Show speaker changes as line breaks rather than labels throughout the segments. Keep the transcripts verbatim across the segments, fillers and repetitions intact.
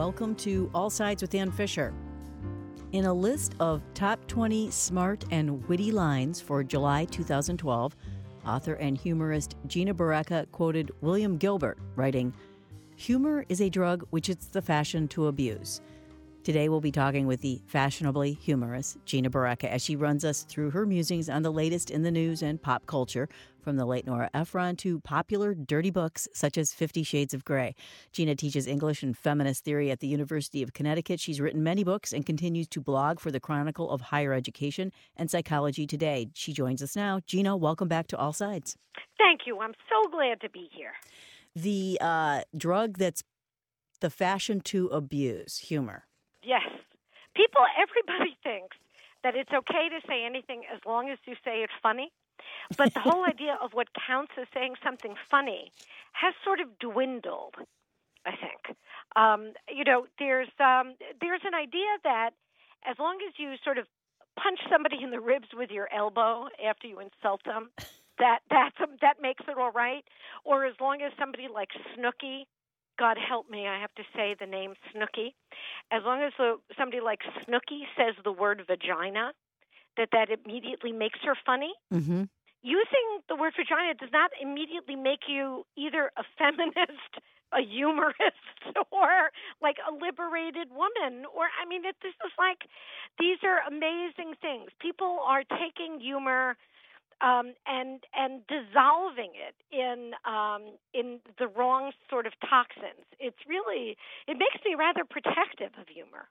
welcome to All Sides with Ann Fisher. In a list of top twenty smart and witty lines for July two thousand twelve, author and humorist Gina Barreca quoted William Gilbert, writing, "Humor is a drug which it's the fashion to abuse." Today we'll be talking with the fashionably humorous Gina Barreca as she runs us through her musings on the latest in the news and pop culture, from the late Nora Ephron to popular dirty books such as Fifty Shades of Grey. Gina teaches English and feminist theory at the University of Connecticut. She's written many books and continues to blog for the Chronicle of Higher Education and Psychology Today. She joins us now. Gina, welcome back to All Sides.
Thank you. I'm so glad to be here.
The uh, drug that's the fashion to abuse, humor.
Yes. People, everybody thinks that it's okay to say anything as long as you say it funny. But the whole idea of what counts as saying something funny has sort of dwindled, I think. Um, you know, there's um, there's an idea that as long as you sort of punch somebody in the ribs with your elbow after you insult them, that that's, that makes it all right. Or as long as somebody like Snooki, God help me, I have to say the name Snooki, as long as the, somebody like Snooki says the word vagina, that that immediately makes her funny.
Mm-hmm.
Using the word vagina does not immediately make you either a feminist, a humorist, or like a liberated woman. Or, I mean, it, this is like, these are amazing things. People are taking humor um, and and dissolving it in um, in the wrong sort of toxins. It's really, it makes me rather protective of humor.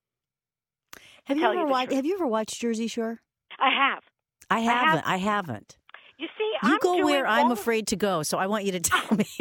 Have you ever watched? Have you ever watched Jersey Shore?
I have.
I haven't.
I, have.
I haven't.
You see,
you
I'm
go
doing
where I'm
all...
afraid to go, so I want you to tell me.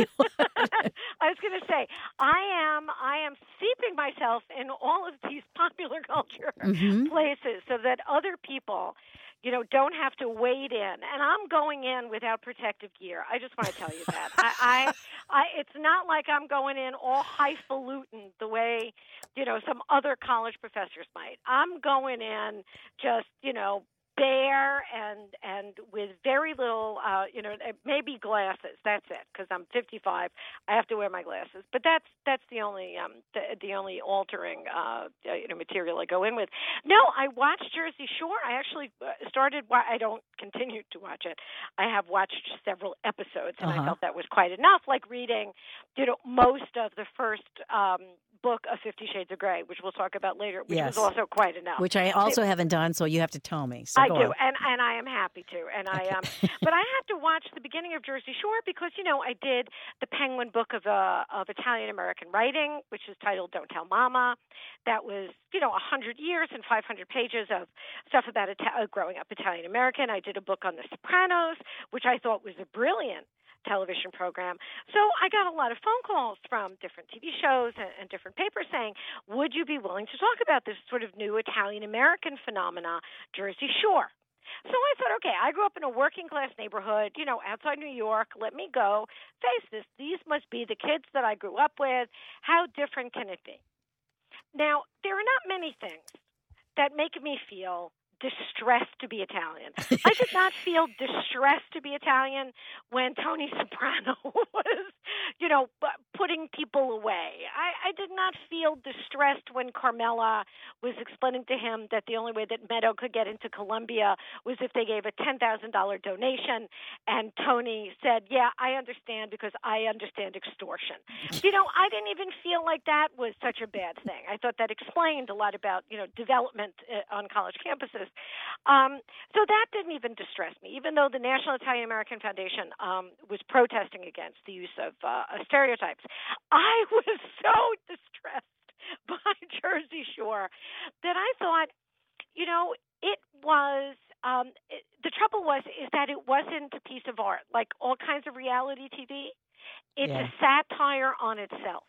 I was going to say, I am, I am steeping myself in all of these popular culture
mm-hmm.
places, so that other people, you know, don't have to wade in. And I'm going in without protective gear. I just want to tell you that. I, I, I, it's not like I'm going in all highfalutin the way, you know, some other college professors might. I'm going in just, you know, bare and and with very little, uh, you know, maybe glasses. That's it, because I'm fifty-five. I have to wear my glasses. But that's that's the only um, the, the only altering uh, you know material I go in with. No, I watched Jersey Shore. I actually started. I don't continue to watch it. I have watched several episodes, and
uh-huh.
I felt that was quite enough. Like reading, you know, most of the first Um, book of Fifty Shades of Grey, which we'll talk about later, which
yes.
was also quite enough.
Which I also it, haven't done, so you have to tell me. So
I
go
do,
on.
and and I am happy to. And
okay.
I um, but I had to watch the beginning of Jersey Shore because you know I did the Penguin Book of uh, of Italian American Writing, which is titled "Don't Tell Mama." That was you know a hundred years and five hundred pages of stuff about Ita- growing up Italian American. I did a book on The Sopranos, which I thought was a brilliant television program. So I got a lot of phone calls from different T V shows and, and different papers saying, would you be willing to talk about this sort of new Italian-American phenomena, Jersey Shore? So I thought, okay, I grew up in a working-class neighborhood, you know, outside New York. Let me go face this. These must be the kids that I grew up with. How different can it be? Now, there are not many things that make me feel distressed to be Italian. I did not feel distressed to be Italian when Tony Soprano was, you know, putting people away. I, I did not feel distressed when Carmela was explaining to him that the only way that Meadow could get into Columbia was if they gave a ten thousand dollars donation. And Tony said, yeah, I understand because I understand extortion. You know, I didn't even feel like that was such a bad thing. I thought that explained a lot about, you know, development on college campuses. Um, so that didn't even distress me, even though the National Italian American Foundation um, was protesting against the use of uh, stereotypes. I was so distressed by Jersey Shore that I thought, you know, it was, um, it, the trouble was, is that it wasn't a piece of art, like all kinds of reality T V. It's
yeah.
a satire on itself.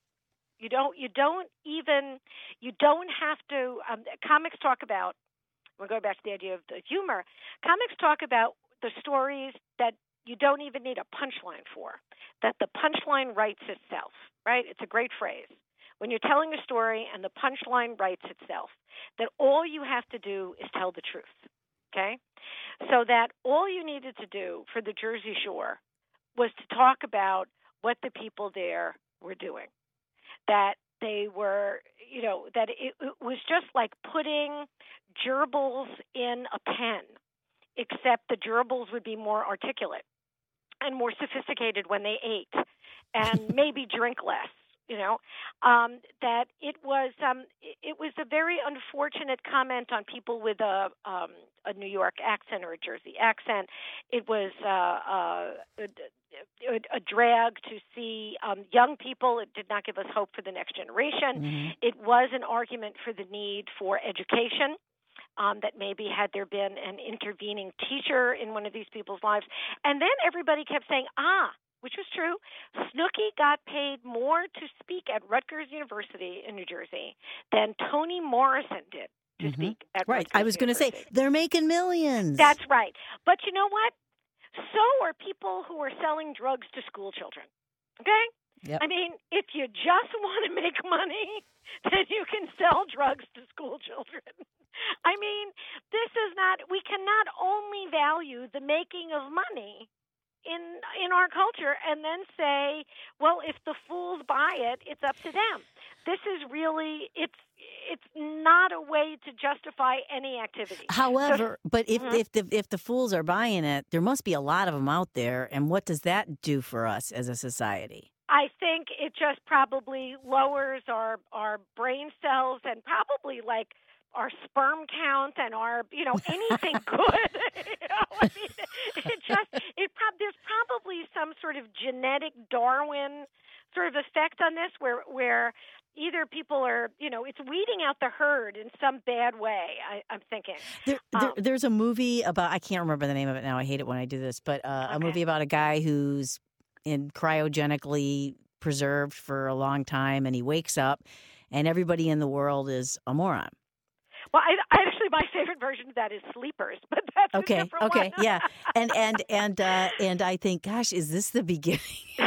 You don't, you don't even, you don't have to, um, comics talk about, we'll go back to the idea of the humor. Comics talk about the stories that you don't even need a punchline for, that the punchline writes itself, right? It's a great phrase. When you're telling a story and the punchline writes itself, that all you have to do is tell the truth, okay? So that all you needed to do for the Jersey Shore was to talk about what the people there were doing. That they were, you know, that it, it was just like putting gerbils in a pen, except the gerbils would be more articulate and more sophisticated when they ate, and maybe drink less. You know, um, that it was um, it was a very unfortunate comment on people with a um, a New York accent or a Jersey accent. It was uh, uh, a, a drag to see um, young people. It did not give us hope for the next generation.
Mm-hmm.
It was an argument for the need for education. Um, that maybe had there been an intervening teacher in one of these people's lives. And then everybody kept saying, ah, which was true, Snooki got paid more to speak at Rutgers University in New Jersey than Toni Morrison did to
Mm-hmm.
speak at
right.
Rutgers
I was going to say, they're making millions.
That's right. But you know what? So are people who are selling drugs to school children. Okay?
Yep.
I mean, if you just want to make money, then you can sell drugs to school children. I mean, this is not, we cannot only value the making of money in in our culture and then say, well, if the fools buy it, it's up to them. This is really, it's it's not a way to justify any activity.
However, so, but if,
mm-hmm.
if, the, if the fools are buying it, there must be a lot of them out there. And what does that do for us as a society?
I think it just probably lowers our, our brain cells and probably like our sperm count and our, you know, anything good. you know, I mean, it just, it prob- there's probably some sort of genetic Darwin sort of effect on this where, where either people are, you know, it's weeding out the herd in some bad way, I, I'm thinking.
There, there,
um,
there's a movie about, I can't remember the name of it now. I hate it when I do this, but uh,
okay.
a movie about a guy who's in cryogenically preserved for a long time, and he wakes up and everybody in the world is a moron.
Well, I, I actually, my favorite version of that is Sleepers, but that's
okay,
a different
okay,
one.
yeah, and and and uh, and I think, gosh, is this the beginning?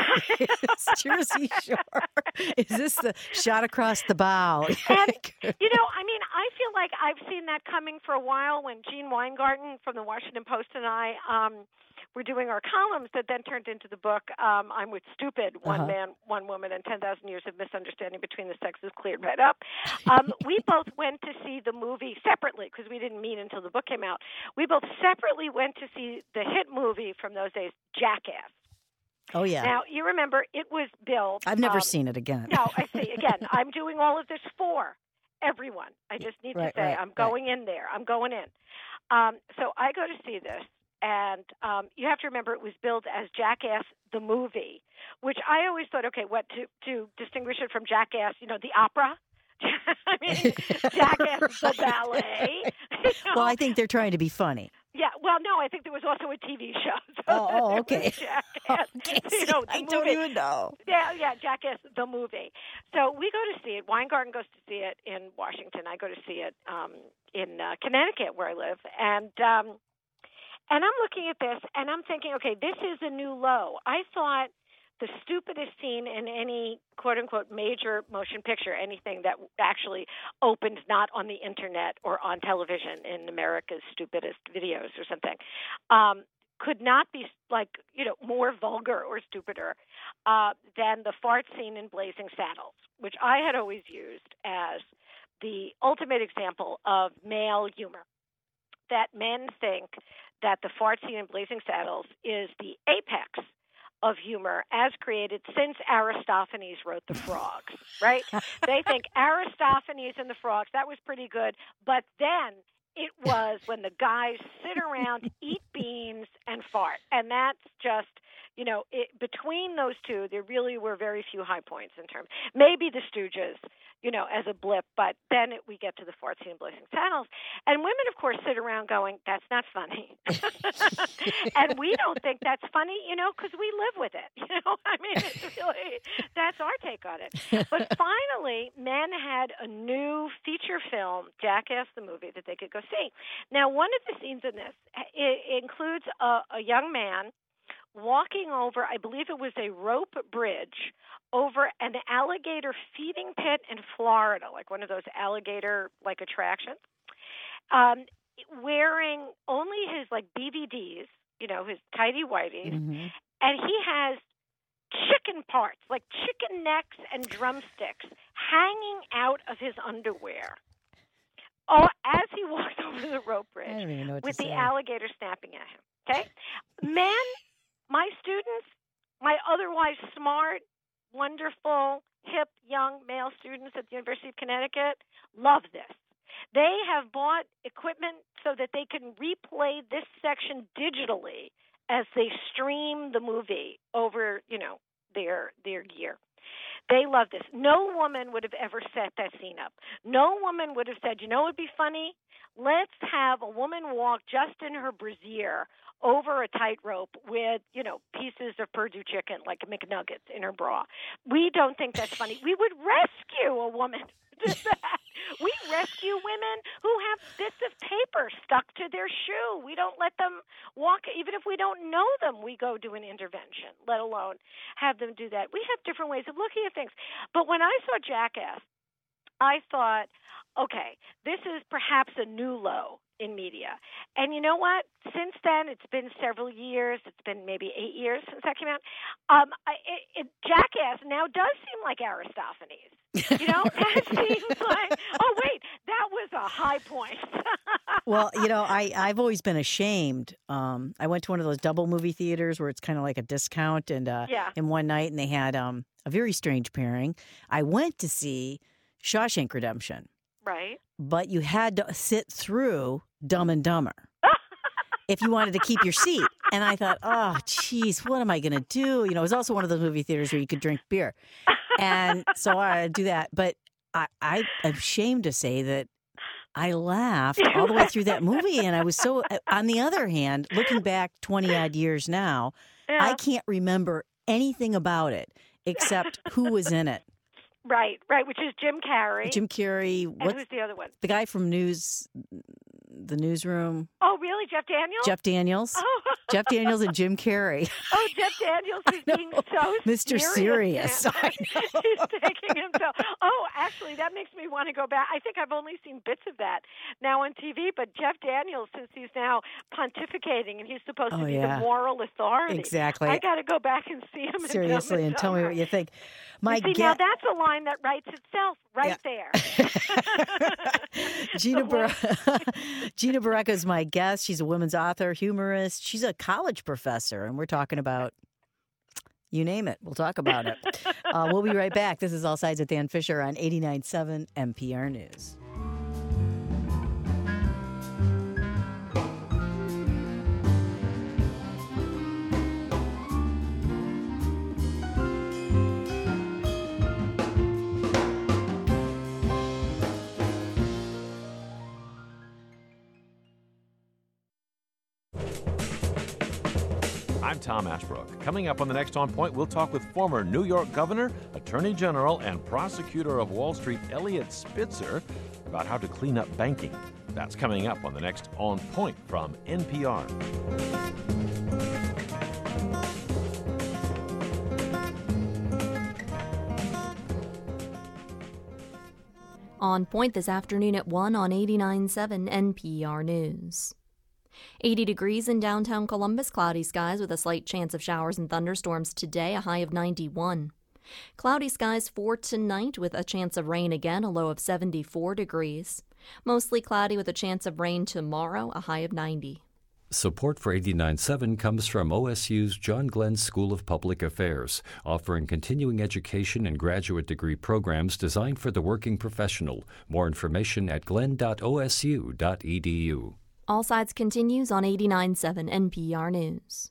Is Jersey Shore? Is this the shot across the bow?
And, you know, I mean, I feel like I've seen that coming for a while when Gene Weingarten from the Washington Post and I um, were doing our columns that then turned into the book, um, I'm With Stupid, One
uh-huh.
Man, One Woman, and ten thousand Years of Misunderstanding Between the Sexes Cleared Right Up. Um, we both went to see the movie separately because we didn't meet until the book came out. We both separately went to see the hit movie from those days, Jackass.
Oh, yeah.
Now, you remember, it was billed.
I've never
um,
seen it again.
No, I see. Again, I'm doing all of this for everyone. I just need
right,
to say
right,
I'm going right. in there. I'm going in. Um, so I go to see this, and um, you have to remember it was billed as Jackass the movie, which I always thought, okay, what to, to distinguish it from Jackass, you know, the opera? I mean, Jackass right. the ballet. You know?
Well, I think they're trying to be funny.
Yeah, well, no, I think there was also a T V show. So
oh, oh, okay.
Jackass,
okay.
You know,
I
movie.
don't even know.
Yeah, yeah, Jackass the movie. So we go to see it. Weingarten goes to see it in Washington. I go to see it um, in uh, Connecticut, where I live, and um, and I'm looking at this, and I'm thinking, okay, this is a new low. I thought the stupidest scene in any quote-unquote major motion picture, anything that actually opened not on the internet or on television in America's stupidest videos or something, um, could not be like, you know, more vulgar or stupider uh, than the fart scene in Blazing Saddles, which I had always used as the ultimate example of male humor, that men think that the fart scene in Blazing Saddles is the apex of humor as created since Aristophanes wrote The Frogs, right? They think Aristophanes and the Frogs, that was pretty good, but then it was when the guys sit around, eat beans, and fart. And that's just, you know, it, between those two, there really were very few high points in terms. Maybe the Stooges, you know, as a blip, but then it, we get to the fart scene in Blazing Saddles. And women, of course, sit around going, that's not funny. And we don't think that's funny, you know, because we live with it. You know, I mean, it's really, that's our take on it. But finally, men had a new feature film, Jackass the movie, that they could go see. Now, one of the scenes in this it includes a, a young man walking over, I believe it was a rope bridge, over an alligator feeding pit in Florida, like one of those alligator-like attractions, um, wearing only his, like, B V Ds, you know, his tighty-whities,
mm-hmm.
and he has chicken parts, like chicken necks and drumsticks, hanging out of his underwear. Oh, as he walks over the rope bridge
I don't even know what
with
to
the
say.
alligator snapping at him. Okay? Men, my students, my otherwise smart, wonderful, hip, young male students at the University of Connecticut love this. They have bought equipment so that they can replay this section digitally as they stream the movie over, you know, their their gear. They love this. No woman would have ever set that scene up. No woman would have said, you know what would be funny? Let's have a woman walk just in her brassiere over a tightrope with, you know, pieces of Purdue chicken, like McNuggets in her bra. We don't think that's funny. We would rescue a woman to that. We rescue women who have bits of paper stuck to their shoe. We don't let them walk, even if we don't know them, we go do an intervention, let alone have them do that. We have different ways of looking at things. But when I saw Jackass, I thought, okay, this is perhaps a new low in media. And you know what? Since then, it's been several years. It's been maybe eight years since that came out. Um, I, it, it, Jackass now does seem like Aristophanes. You know, that seems like, oh, wait, that was a high point.
Well, you know, I, I've always been ashamed. Um, I went to one of those double movie theaters where it's kind of like a discount. And uh,
yeah.
in one night, and they had um, a very strange pairing. I went to see Shawshank Redemption.
Right.
But you had to sit through Dumb and Dumber if you wanted to keep your seat. And I thought, oh, geez, what am I going to do? You know, it was also one of those movie theaters where you could drink beer. And so I do that. But I, I, I'm ashamed to say that I laughed all the way through that movie. And I was so, on the other hand, looking back twenty odd years now,
yeah.
I can't remember anything about it except who was in it.
Right, right, which is Jim Carrey.
Jim Carrey.
And
what's
who's the other one?
The guy from News, the Newsroom.
Oh, really? Jeff Daniels?
Jeff Daniels.
Oh.
Jeff Daniels and Jim Carrey.
Oh, Jeff Daniels is being so
Mister
serious.
Serious. I know.
He's taking himself. Oh, actually, that makes me want to go back. I think I've only seen bits of that now on T V, but Jeff Daniels, since he's now pontificating and he's supposed
Oh,
to be
yeah.
the moral authority.
Exactly.
I got to go back and see him.
Seriously, and tell me what you think. My
you see,
ge-
now that's a line that writes itself right
Yeah.
there.
Gina Bar- Gina Barreca is my guest. She's a women's author, humorist. She's a college professor, and we're talking about, you name it. We'll talk about it. uh, we'll be right back. This is All Sides with Dan Fisher on eighty-nine point seven N P R News.
I'm Tom Ashbrook. Coming up on the next On Point, we'll talk with former New York Governor, Attorney General, and Prosecutor of Wall Street, Eliot Spitzer, about how to clean up banking. That's coming up on the next On Point from N P R.
On Point this afternoon at one on eighty-nine point seven N P R News. eighty degrees in downtown Columbus, cloudy skies with a slight chance of showers and thunderstorms today, a high of ninety-one. Cloudy skies for tonight with a chance of rain again, a low of seventy-four degrees. Mostly cloudy with a chance of rain tomorrow, a high of ninety.
Support for eighty-nine point seven comes from O S U's John Glenn School of Public Affairs, offering continuing education and graduate degree programs designed for the working professional. More information at glenn dot o s u dot e d u.
All Sides continues on eighty-nine point seven N P R News.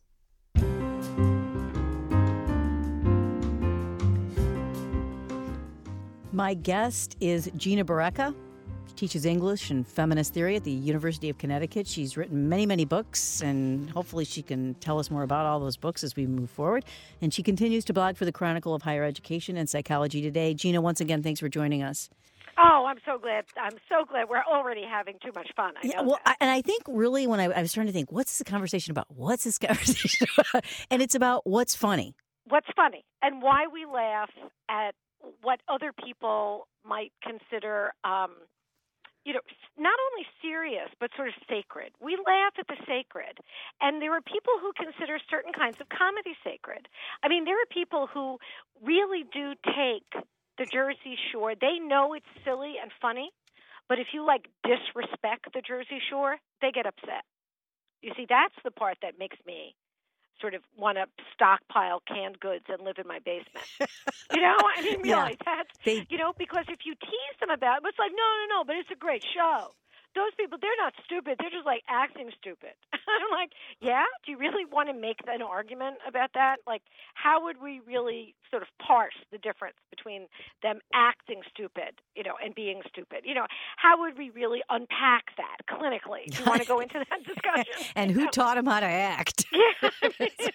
My guest is Gina Barreca. She teaches English and feminist theory at the University of Connecticut. She's written many, many books, and hopefully she can tell us more about all those books as we move forward. And she continues to blog for the Chronicle of Higher Education and Psychology Today. Gina, once again, thanks for joining us.
Oh, I'm so glad. I'm so glad. We're already having too much fun. I know
yeah, well,
that.
I, and I think really when I, I was trying to think, what's this conversation about? What's this conversation about? And it's about what's funny.
What's funny and why we laugh at what other people might consider, um, you know, not only serious, but sort of sacred. We laugh at the sacred. And there are people who consider certain kinds of comedy sacred. I mean, there are people who really do take the Jersey Shore, they know it's silly and funny, but if you like disrespect the Jersey Shore, they get upset. You see, that's the part that makes me sort of want to stockpile canned goods and live in my basement. You know, I mean, really,
Yeah.
that's,
They-
you know, because if you tease them about it, it's like, no, no, no, but it's a great show. Those people, they're not stupid. They're just like acting stupid. I'm like, yeah? Do you really want to make an argument about that? Like, how would we really sort of parse the difference between them acting stupid, you know, and being stupid? You know, how would we really unpack that clinically? Do you want to go into that discussion?
And who taught him how to act?
Yeah, I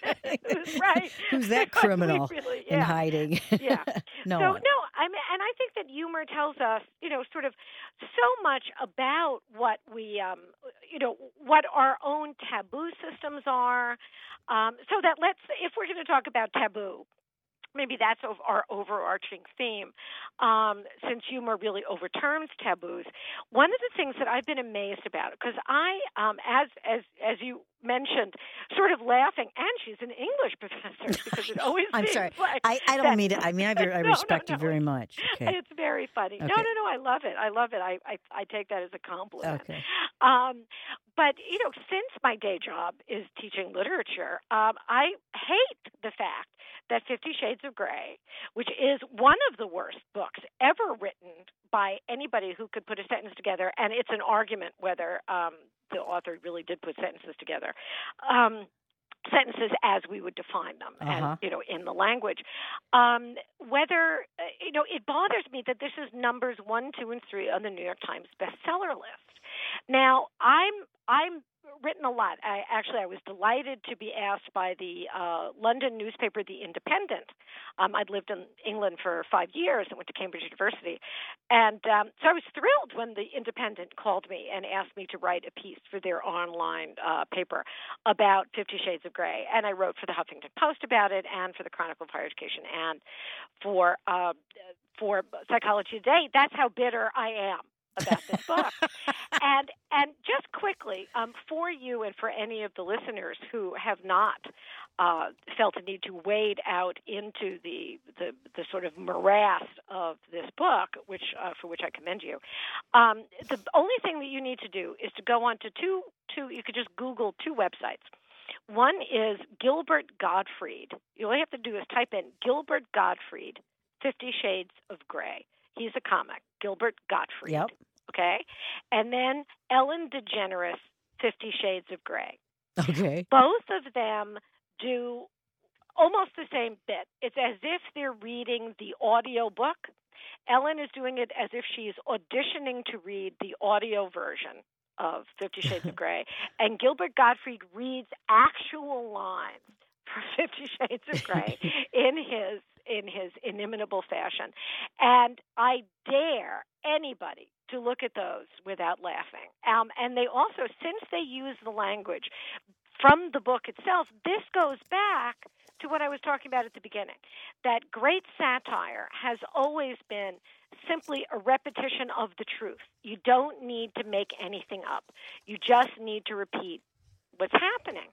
mean, right.
Who's that
Because we
criminal
really,
in
yeah.
hiding?
Yeah.
No
so
one.
no, I mean, and I think that humor tells us, you know, sort of so much about what we, um, you know, what our own taboo systems are. Um, so that let's, if we're going to talk about taboo, maybe that's our overarching theme, um, since humor really overturns taboos. One of the things that I've been amazed about, because I, um, as as as you mentioned, sort of laughing, and she's an English professor, because it always
I'm
seems
sorry.
like
I, I don't
that-
mean to. I mean, I, I
No,
respect
no,
you
no.
very much. Okay.
It's very funny. No,
Okay.
no, no. I love it. I love it. I, I, I take that as a compliment.
Okay.
Um, but, you know, since my day job is teaching literature, um, I hate the fact that Fifty Shades of Grey, which is one of the worst books ever written by anybody who could put a sentence together, and it's an argument whether um, the author really did put sentences together. Um, sentences as we would define them,
Uh-huh.
and you know, in the language. Um, whether uh, you know, it bothers me that this is numbers one, two, and three on the New York Times bestseller list. Now, I'm I'm written a lot. I actually I was delighted to be asked by the uh, London newspaper, The Independent. Um, I'd lived in England for five years and went to Cambridge University, and um, so I was thrilled when The Independent called me and asked me to write a piece for their online uh, paper about Fifty Shades of Grey. And I wrote for the Huffington Post about it, and for the Chronicle of Higher Education, and for uh, for Psychology Today. That's how bitter I am about this book. and and just quickly, um, for you and for any of the listeners who have not uh, felt a need to wade out into the, the the sort of morass of this book, which uh, for which I commend you, um, the only thing that you need to do is to go on to two two. You could just Google two websites. One is Gilbert Gottfried. All you have to do is type in Gilbert Gottfried, Fifty Shades of Grey. He's a comic, Gilbert Gottfried.
Yep.
Okay? And then Ellen DeGeneres, Fifty Shades of Grey.
Okay.
Both of them do almost the same bit. It's as if they're reading the audio book. Ellen is doing it as if she's auditioning to read the audio version of Fifty Shades of Grey. And Gilbert Gottfried reads actual lines for Fifty Shades of Grey in his in his inimitable fashion. And I dare anybody to look at those without laughing. Um, and they also, since they use the language from the book itself, this goes back to what I was talking about at the beginning, that great satire has always been simply a repetition of the truth. You don't need to make anything up. You just need to repeat what's happening.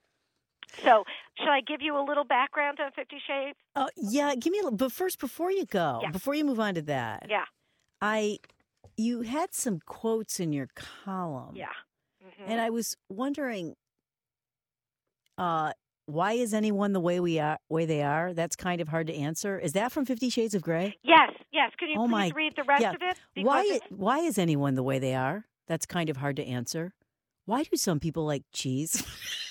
So, should I give you a little background on Fifty Shades?
Uh, yeah, give me a little. But first, before you go,
Yeah.
before you move on to that,
Yeah,
I, you had some quotes in your column.
yeah. Mm-hmm.
And I was wondering, uh, why is anyone the way we are, way they are? That's kind of hard to answer. Is that from Fifty Shades of Grey?
Yes, yes. Can you
Oh,
please
my-
read the rest
yeah.
of it? Because
Why?
it's-
Why is anyone the way they are? That's kind of hard to answer. Why do some people like cheese,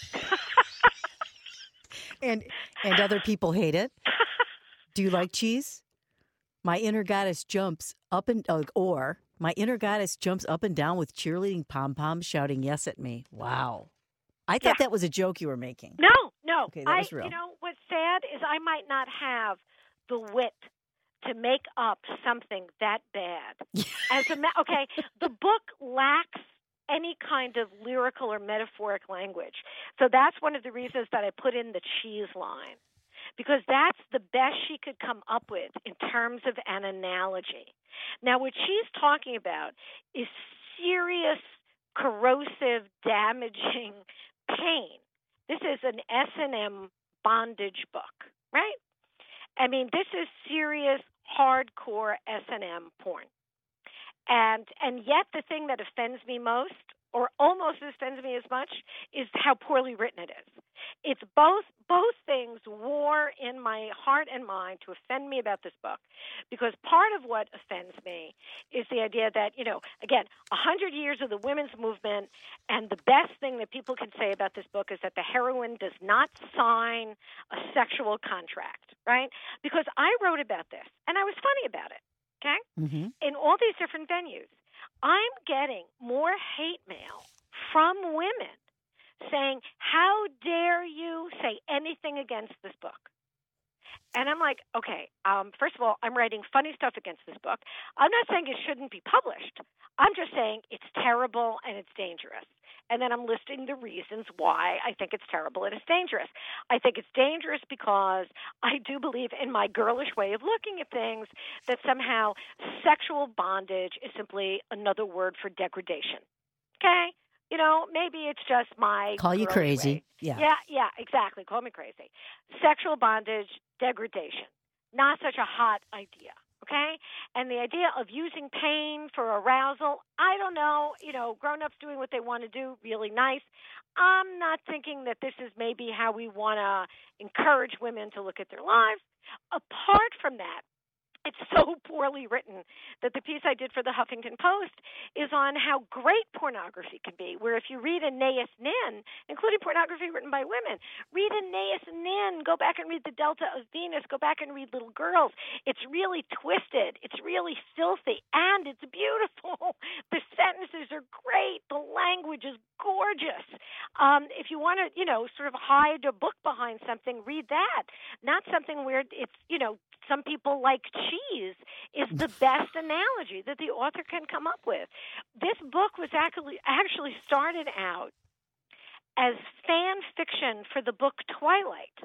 and and other people hate it? Do you like cheese? My inner goddess jumps up and uh, or my inner goddess jumps up and down with cheerleading pom poms, shouting yes at me. Wow, I thought
Yeah.
that was a joke you were making.
No, no.
Okay, that
I,
was real.
You know, what's sad is I might not have the wit to make up something that bad. As a ma- okay, the book lacks any kind of lyrical or metaphoric language. So that's one of the reasons that I put in the cheese line, because that's the best she could come up with in terms of an analogy. Now, what she's talking about is serious, corrosive, damaging pain. This is an S and M bondage book, right? I mean, this is serious, hardcore S and M porn. And and yet the thing that offends me most, or almost offends me as much, is how poorly written it is. It's both both things war in my heart and mind to offend me about this book, because part of what offends me is the idea that, you know, again, a hundred years of the women's movement, and the best thing that people can say about this book is that the heroine does not sign a sexual contract, right? Because I wrote about this, and I was funny about it, okay?
Mm-hmm.
In all these different venues, I'm getting more hate mail from women saying, how dare you say anything against this book? And I'm like, okay, um, first of all, I'm writing funny stuff against this book. I'm not saying it shouldn't be published. I'm just saying it's terrible and it's dangerous. And then I'm listing the reasons why I think it's terrible and it's dangerous. I think it's dangerous because I do believe, in my girlish way of looking at things, that somehow sexual bondage is simply another word for degradation. Okay? You know, maybe it's just my
Call you crazy.
way.
Yeah.
Yeah, yeah, exactly. Call me crazy. Sexual bondage, degradation. Not such a hot idea. Okay? And the idea of using pain for arousal, I don't know, you know, grown-ups doing what they want to do, really nice. I'm not thinking that this is maybe how we want to encourage women to look at their lives. Apart from that, it's so poorly written that the piece I did for the Huffington Post is on how great pornography can be, where if you read Aeneas Nin, including pornography written by women, read Aeneas Nin, go back and read The Delta of Venus, go back and read Little Girls. It's really twisted. It's really filthy, and it's beautiful. The sentences are great. The language is gorgeous. Um, if you want to, you know, sort of hide a book behind something, read that. Not something where it's, you know, some people like cheese is the best analogy that the author can come up with. This book was actually actually started out as fan fiction for the book Twilight,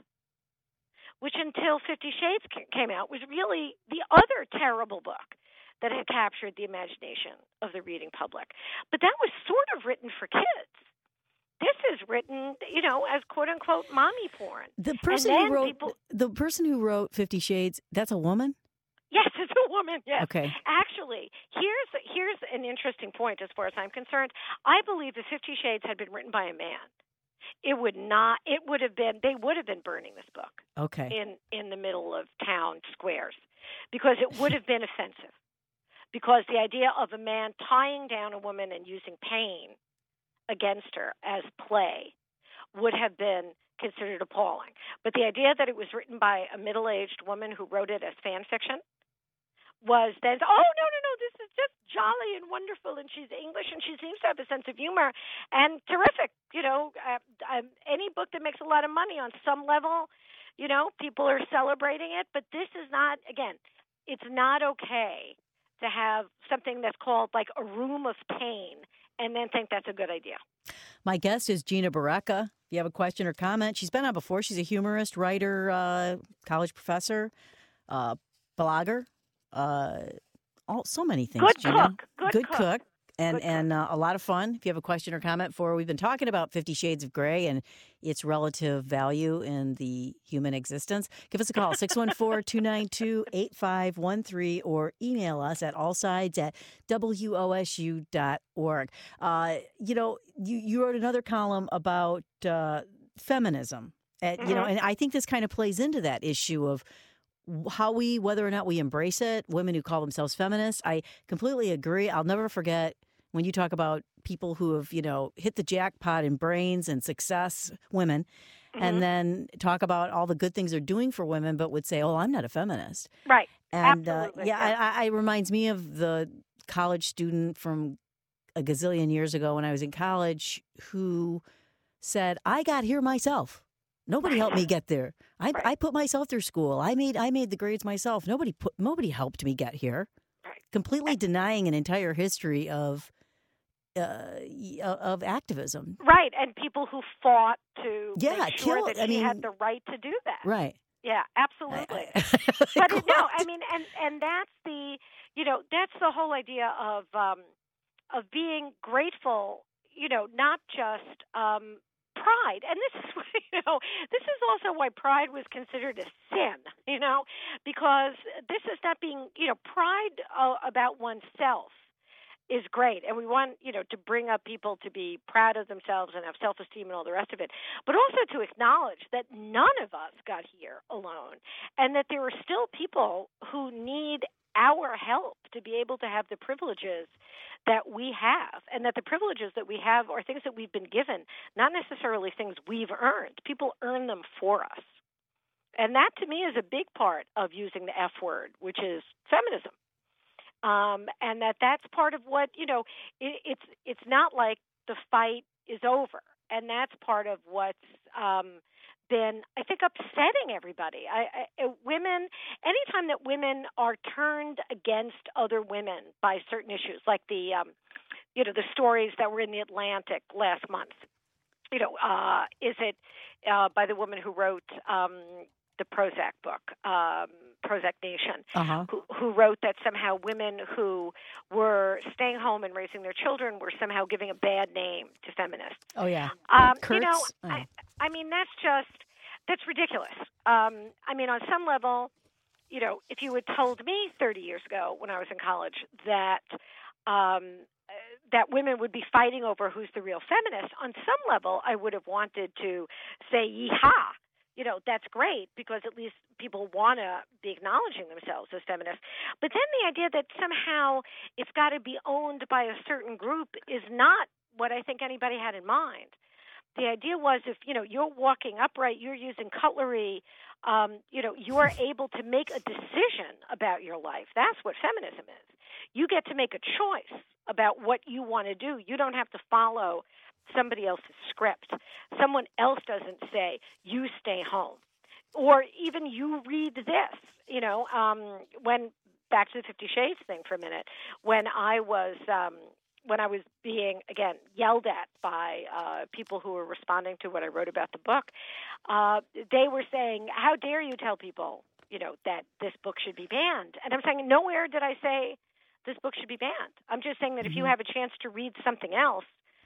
which until Fifty Shades came out was really the other terrible book that had captured the imagination of the reading public. But that was sort of written for kids. This is written, you know, as quote unquote mommy porn.
The person
And then
who wrote
people-
the person who wrote Fifty Shades, that's a woman?
Yes, it's a woman. Yes.
Okay.
Actually, here's here's an interesting point as far as I'm concerned. I believe if Fifty Shades had been written by a man, it would not. It would have been. They would have been burning this book.
Okay.
In in the middle of town squares, because it would have been offensive. Because the idea of a man tying down a woman and using pain against her as play would have been considered appalling. But the idea that it was written by a middle-aged woman who wrote it as fan fiction was then, oh, no, no, no, this is just jolly and wonderful, and she's English, and she seems to have a sense of humor, and terrific. You know, uh, uh, any book that makes a lot of money on some level, you know, people are celebrating it, but this is not, again, it's not okay to have something that's called like a room of pain and then think that's a good idea.
My guest is Gina Baraka. If you have a question or comment, she's been on before. She's a humorist, writer, uh, college professor, uh, blogger, uh, all so many things.
Good
Gina.
cook. Good,
Good
cook.
cook. And
Good cook.
and uh, a lot of fun. If you have a question or comment for her, we've been talking about Fifty Shades of Grey and its relative value in the human existence. Give us a call, six one four, two nine two, eight five one three, or email us at allsides at W O S U dot org. Uh, you know, you, you wrote another column about uh, feminism. At,
Mm-hmm.
You know, and I think this kind of plays into that issue of how we, whether or not we embrace it, women who call themselves feminists. I completely agree. I'll never forget when you talk about people who have, you know, hit the jackpot in brains and success, women,
Mm-hmm.
and then talk about all the good things they're doing for women, but would say, oh, I'm not a feminist.
Right.
And
Absolutely.
uh, yeah,
yeah.
I, I, it reminds me of the college student from a gazillion years ago when I was in college who said, I got here myself. Nobody helped me get there. I,
Right.
I put myself through school. I made I made the grades myself. Nobody put nobody helped me get here.
Right.
Completely denying an entire history of uh, y- of activism.
Right, and people who fought to
Yeah,
make sure
kill-
that
I
she
mean-
had the right to do that.
Right.
Yeah, absolutely.
but
But it, no, I mean, and and that's the, you know, that's the whole idea of um, of being grateful. You know, not just um, pride, and this is, you know, this is also why pride was considered a sin, you know, because this is not being, you know, pride uh, about oneself is great, and we want, you know, to bring up people to be proud of themselves and have self-esteem and all the rest of it, but also to acknowledge that none of us got here alone, and that there are still people who need our help to be able to have the privileges that we have, and that the privileges that we have are things that we've been given, not necessarily things we've earned. People earn them for us. And that, to me, is a big part of using the F word, which is feminism. Um, and that that's part of what, you know, it, it's it's not like the fight is over. And that's part of what's um, been, I think, upsetting everybody. I, I, women, anytime that women are turned against other women by certain issues, like the, um, you know, the stories that were in the Atlantic last month, you know, uh, is it uh, by the woman who wrote um, the Prozac book, um, Prozac Nation,
uh-huh.
who, who wrote that somehow women who were staying home and raising their children were somehow giving a bad name to feminists.
Oh, yeah.
Um,
Kurtz?
you know,
oh.
I, I mean, that's just, that's ridiculous. Um, I mean, on some level, you know, if you had told me thirty years ago when I was in college that um, that women would be fighting over who's the real feminist, on some level I would have wanted to say, yee-haw. You know, that's great because at least people want to be acknowledging themselves as feminists. But then the idea that somehow it's got to be owned by a certain group is not what I think anybody had in mind. The idea was if, you know, you're walking upright, you're using cutlery, um, you know, you are able to make a decision about your life. That's what feminism is. You get to make a choice about what you want to do. You don't have to follow somebody else's script. Someone else doesn't say, you stay home. Or even you read this, you know, um, when, back to the Fifty Shades thing for a minute, when I was, um, when I was being, again, yelled at by uh, people who were responding to what I wrote about the book, uh, they were saying, how dare you tell people, you know, that this book should be banned? And I'm saying, nowhere did I say this book should be banned. I'm just saying that mm-hmm. if you have a chance to read something else,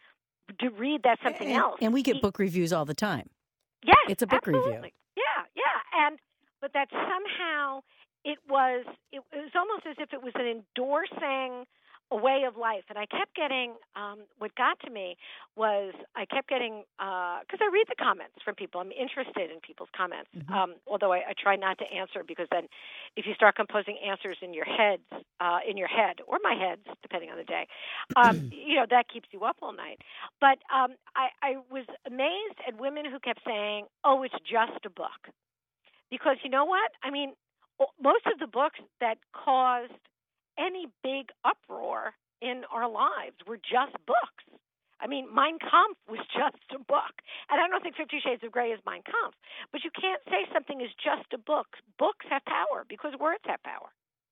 to read that something
and,
else.
And we get book reviews all the time.
Yes,
it's a book
absolutely.
review.
Yeah, yeah, and but that somehow it was it, it was almost as if it was an endorsing a way of life. And I kept getting um, what got to me was I kept getting because uh, I read the comments from people. I'm interested in people's comments, mm-hmm. um, although I, I try not to answer because then if you start composing answers in your heads, uh, in your head or my heads, depending on the day, um, you know that keeps you up all night. But um, I, I was amazed at women who kept saying, "Oh, it's just a book," because you know what? I mean, most of the books that caused any big uproar in our lives were just books. I mean, Mein Kampf was just a book. And I don't think Fifty Shades of Grey is Mein Kampf. But you can't say something is just a book. Books have power because words have power.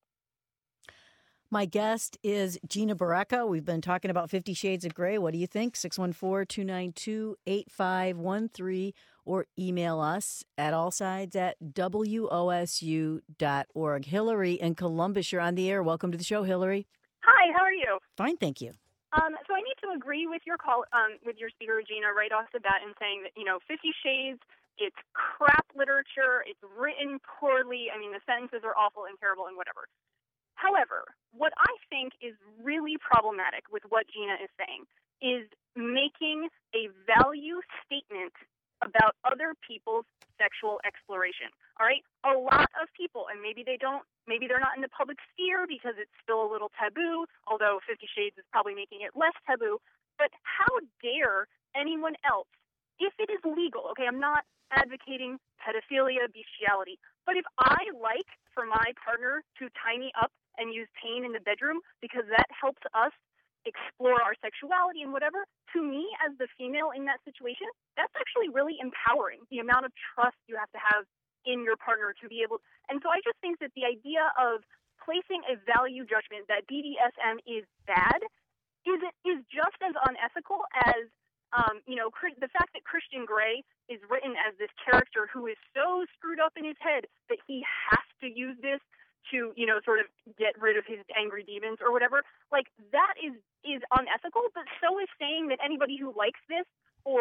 My guest is Gina Baraka. We've been talking about Fifty Shades of Grey. What do you think? six one four, two nine two, eight five one three or email us at allsides at W O S U dot org. Hillary in Columbus, you're on the air. Welcome to the show, Hillary.
Hi, how are you?
Fine, thank you.
Um, so I need to agree with your call, um, with your speaker, Regina, right off the bat in saying that, you know, Fifty Shades, it's crap literature, it's written poorly. I mean, the sentences are awful and terrible and whatever. However, what I think is really problematic with what Gina is saying is making a value statement about other people's sexual exploration. All right? A lot of people, and maybe they don't, maybe they're not in the public sphere because it's still a little taboo, although Fifty Shades is probably making it less taboo, but how dare anyone else, if it is legal, okay, I'm not advocating pedophilia, bestiality, but if I like for my partner to tie me up and use pain in the bedroom because that helps us explore our sexuality and whatever, to me as the female in that situation, that's actually really empowering, the amount of trust you have to have in your partner to be able, and so I just think that the idea of placing a value judgment that B D S M is bad is is just as unethical as, um, you know, the fact that Christian Grey is written as this character who is so screwed up in his head that he has to use this to, you know, sort of get rid of his angry demons or whatever. Like, that is, is unethical, but so is saying that anybody who likes this or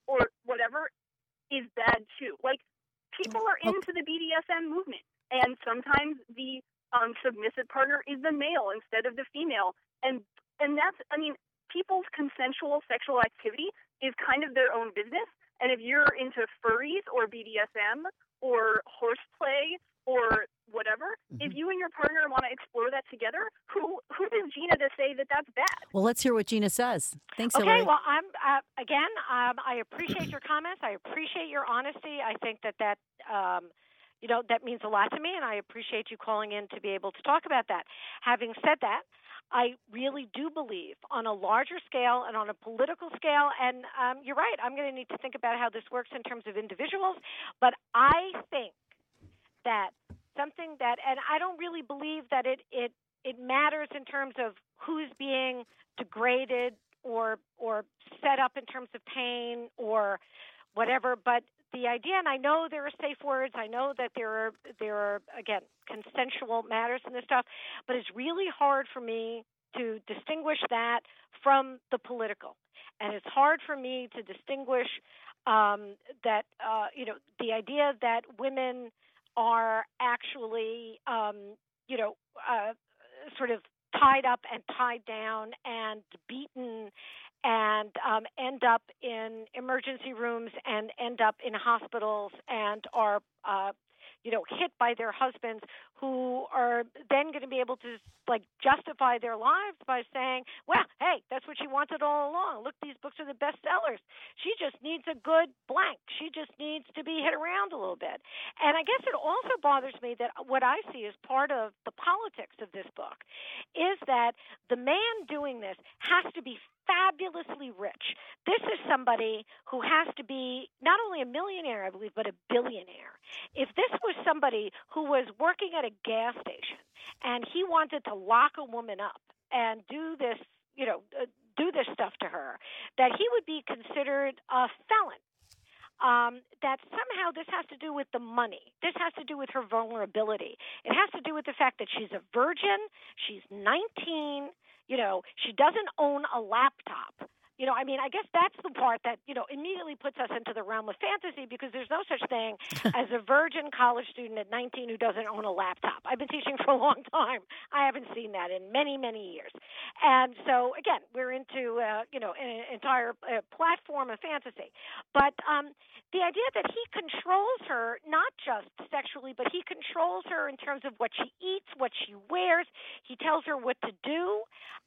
or whatever is bad too. Like, people are into the B D S M movement, and sometimes the um, submissive partner is the male instead of the female, and and that's, I mean, people's consensual sexual activity is kind of their own business. And if you're into furries or B D S M or horseplay or whatever, mm-hmm. if you and your partner want to explore that together, who who is Gina to say that that's bad?
Well, let's hear what Gina says. Thanks,
okay,
Hillary.
well, I'm uh, again, um, I appreciate your comments. I appreciate your honesty. I think that that um, you know that means a lot to me, and I appreciate you calling in to be able to talk about that. Having said that, I really do believe on a larger scale and on a political scale, and um, you're right, I'm going to need to think about how this works in terms of individuals, but I think that something that, and I don't really believe that it, it, it matters in terms of who's being degraded or or set up in terms of pain or whatever, but the idea, and I know there are safe words, I know that there are, there are again, consensual matters in this stuff, but it's really hard for me to distinguish that from the political. And it's hard for me to distinguish um, that, uh, you know, the idea that women are actually, um, you know, uh, sort of tied up and tied down and beaten and um, end up in emergency rooms and end up in hospitals and are, uh, you know, hit by their husbands, who are then going to be able to, like, justify their lives by saying, well, hey, that's what she wanted all along. Look, these books are the best sellers. She just needs a good blank. She just needs to be hit around a little bit. And I guess it also bothers me that what I see as part of the politics of this book is that the man doing this has to be fabulously rich. This is somebody who has to be not only a millionaire, I believe, but a billionaire. If this was somebody who was working at a gas station and he wanted to lock a woman up and do this, you know, uh, do this stuff to her, that he would be considered a felon. Um, that somehow this has to do with the money. This has to do with her vulnerability. It has to do with the fact that she's a virgin, she's nineteen, you know, she doesn't own a laptop. You know, I mean, I guess that's the part that, you know, immediately puts us into the realm of fantasy, because there's no such thing as a virgin college student at nineteen who doesn't own a laptop. I've been teaching for a long time. I haven't seen that in many, many years. And so, again, we're into, uh, you know, an entire uh, platform of fantasy. But um, the idea that he controls her, not just sexually, but he controls her in terms of what she eats, what she wears. He tells her what to do.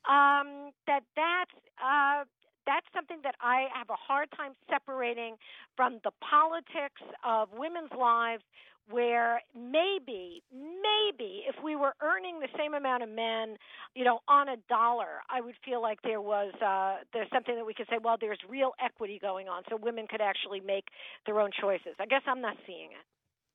Um, that that's... Uh, That's something that I have a hard time separating from the politics of women's lives, where maybe, maybe if we were earning the same amount of men, you know, on a dollar, I would feel like there was uh, there's something that we could say, well, there's real equity going on, so women could actually make their own choices. I guess I'm not seeing it.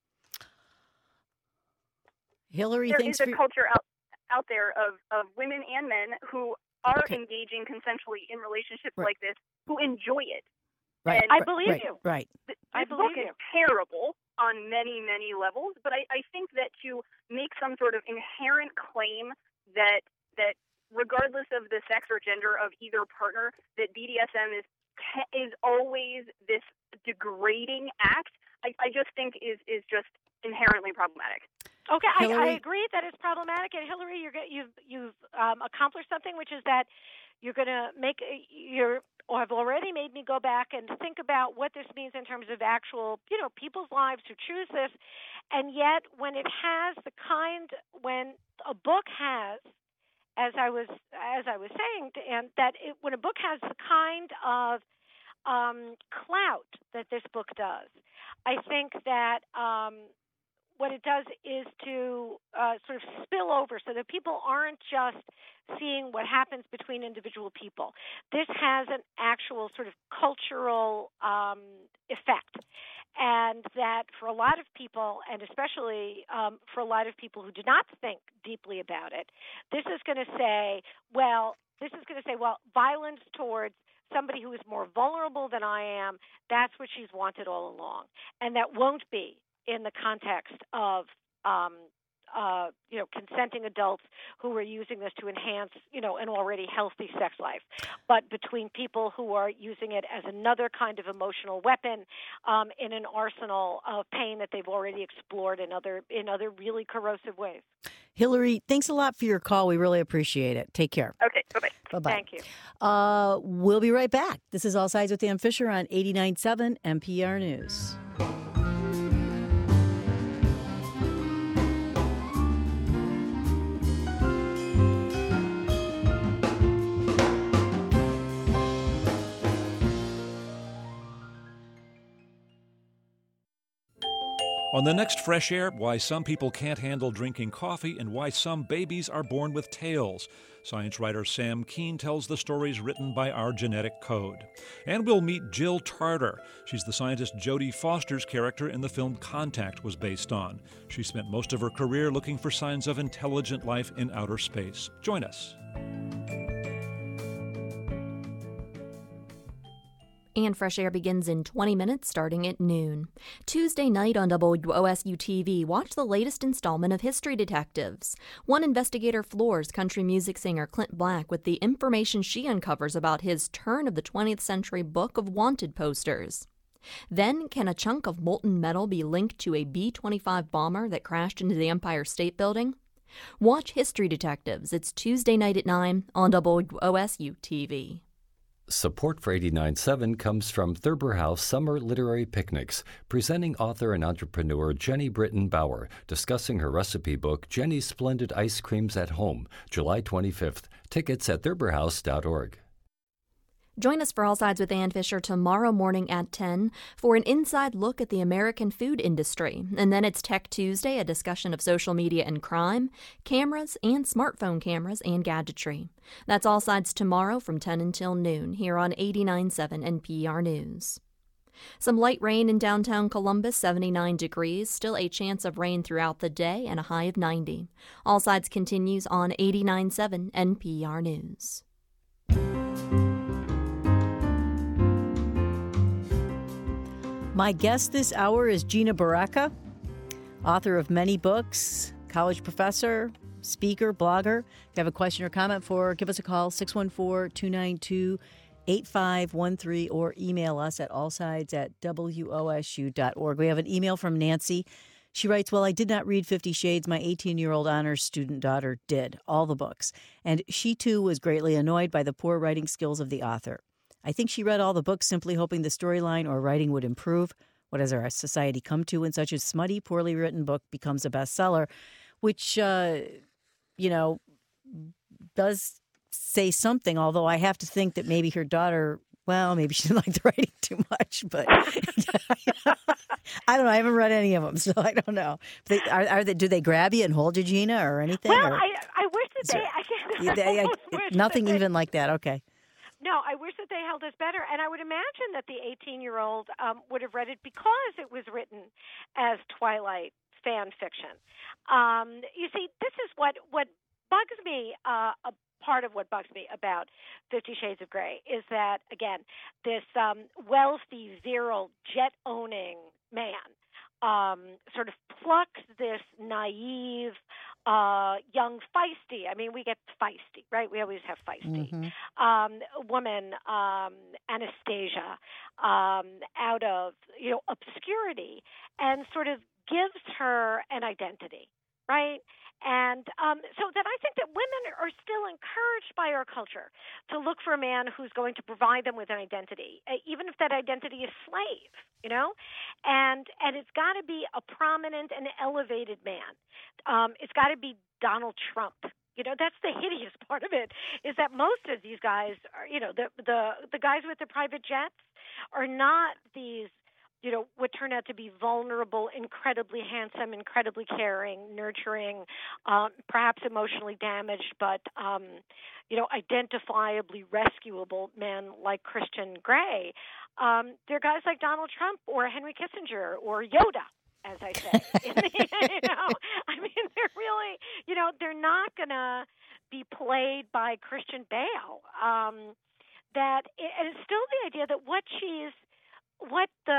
Hillary,
there
thanks
is a
for...
culture out out there of, of women and men who are
okay.
engaging consensually in relationships
right.
like this, who enjoy it.
Right.
And
I believe
right.
you.
Right.
This
I believe
book
you.
is terrible on many, many levels, but I, I think that to make some sort of inherent claim that that regardless of the sex or gender of either partner, that B D S M is is always this degrading act, I, I just think is is just inherently problematic.
Okay, I, I
Hillary?
agree that it's problematic, and Hillary, you're you've you've um, accomplished something, which is that you're going to make you're or have already made me go back and think about what this means in terms of actual, you know, people's lives who choose this, and yet when it has the kind when a book has, as I was as I was saying, and that it, when a book has the kind of um, clout that this book does, I think that. Um, What it does is to uh, sort of spill over so that people aren't just seeing what happens between individual people. This has an actual sort of cultural um, effect. And that for a lot of people, and especially um, for a lot of people who do not think deeply about it, this is going to say, well, this is going to say, well, violence towards somebody who is more vulnerable than I am, that's what she's wanted all along. And that won't be in the context of um, uh, you know, consenting adults who were using this to enhance, you know, an already healthy sex life, but between people who are using it as another kind of emotional weapon um, in an arsenal of pain that they've already explored in other in other really corrosive ways.
Hillary, thanks a lot for your call. We really appreciate it. Take care.
Okay, bye-bye.
Bye-bye.
Thank you.
Uh, we'll be right back. This is All Sides with Ann Fisher on eighty-nine point seven N P R News.
On the next Fresh Air, why some people can't handle drinking coffee and why some babies are born with tails. Science writer Sam Keene tells the stories written by our genetic code. And we'll meet Jill Tarter. She's the scientist Jodie Foster's character in the film Contact was based on. She spent most of her career looking for signs of intelligent life in outer space. Join us.
And Fresh Air begins in twenty minutes, starting at noon. Tuesday night on W O S U T V, watch the latest installment of History Detectives. One investigator floors country music singer Clint Black with the information she uncovers about his turn of the twentieth century book of wanted posters. Then, can a chunk of molten metal be linked to a B twenty-five bomber that crashed into the Empire State Building? Watch History Detectives. It's Tuesday night at nine on W O S U T V.
Support for eighty-nine point seven comes from Thurber House Summer Literary Picnics, presenting author and entrepreneur Jenny Britton Bauer, discussing her recipe book, Jenny's Splendid Ice Creams at Home, July twenty-fifth. Tickets at thurber house dot org.
Join us for All Sides with Ann Fisher tomorrow morning at ten for an inside look at the American food industry. And then it's Tech Tuesday, a discussion of social media and crime, cameras and smartphone cameras and gadgetry. That's All Sides tomorrow from ten until noon here on eighty-nine point seven N P R News. Some light rain in downtown Columbus, seventy-nine degrees. Still a chance of rain throughout the day and a high of ninety. All Sides continues on eighty-nine point seven N P R News.
My guest this hour is Gina Baraka, author of many books, college professor, speaker, blogger. If you have a question or comment for her, give us a call, six one four, two nine two, eight five one three, or email us at allsides at W O S U dot org. We have an email from Nancy. She writes, well, I did not read Fifty Shades. My eighteen-year-old honors student daughter did, all the books. And she, too, was greatly annoyed by the poor writing skills of the author. I think she read all the books simply hoping the storyline or writing would improve. What has our society come to when such a smutty, poorly written book becomes a bestseller, which, uh, you know, does say something, although I have to think that maybe her daughter, well, maybe she didn't like the writing too much, but I don't know. I haven't read any of them, so I don't know. They, are, are they, do they grab you and hold you, Gina, or anything?
Well,
or?
I, I wish that they... I,
they, I,
wish
nothing
that they,
even like that. Okay.
No, I wish that they held us better, and I would imagine that the eighteen-year-old um, would have read it because it was written as Twilight fan fiction. Um, you see, this is what, what bugs me, uh, a part of what bugs me about Fifty Shades of Grey is that, again, this um, wealthy, virile, jet-owning man um, sort of plucks this naive, uh, young feisty, I mean, we get feisty, right? We always have feisty,
Mm-hmm.
um, woman, um, Anastasia, um, out of, you know, obscurity and sort of gives her an identity, right? And um, so that I think that women are still encouraged by our culture to look for a man who's going to provide them with an identity, even if that identity is slave, you know? And and it's got to be a prominent and elevated man. Um, it's got to be Donald Trump. You know, that's the hideous part of it, is that most of these guys are, you know, the the, the guys with the private jets are not these, you know, what turn out to be vulnerable, incredibly handsome, incredibly caring, nurturing, um, perhaps emotionally damaged, but, um, you know, identifiably rescuable men like Christian Grey. Um, they're guys like Donald Trump or Henry Kissinger or Yoda, as I say. you know, I mean, they're really, you know, they're not going to be played by Christian Bale. Um, that, and it's still the idea that what she's, what the